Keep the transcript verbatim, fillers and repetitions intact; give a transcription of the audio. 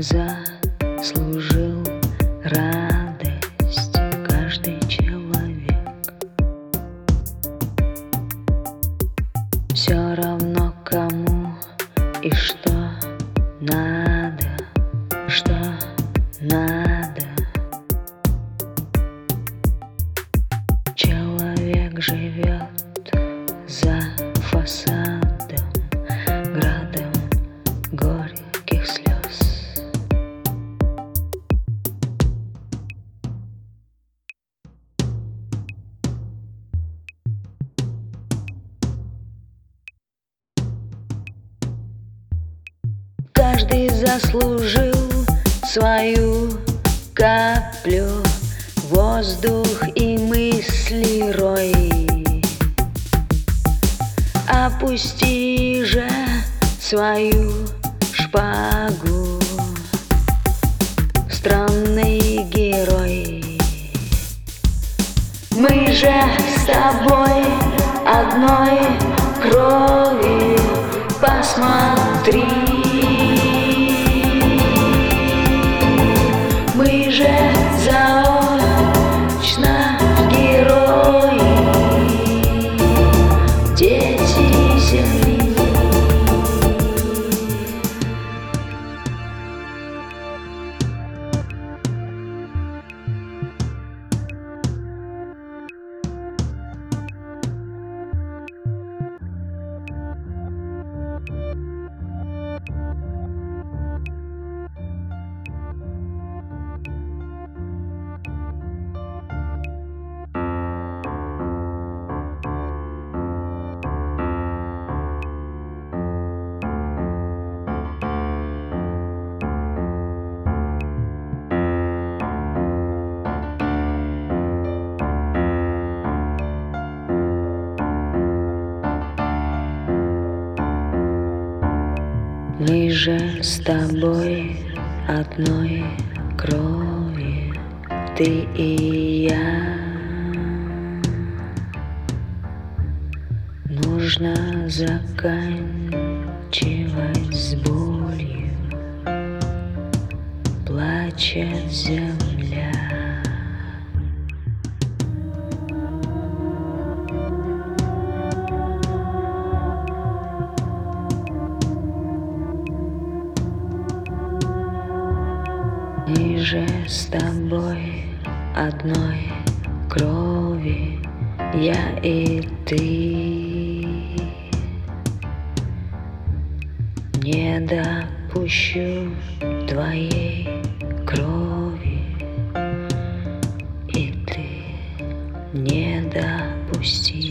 заслужил радость каждый человек. Все равно кому и что надо, что надо. Человек живет за фасадом, градом горьких слез. Каждый заслужил свою каплю, воздух и мысли рой. Опусти же свою шпагу, странный герой. Мы же с тобой одной крови, посмотри. Мы же заочно герои, дети земли. Мы же с тобой одной крови, ты и я. Нужно заканчивать с болью, плачет земля. Мы же с тобой одной крови, я и ты. Не допущу твоей крови, и ты не допусти.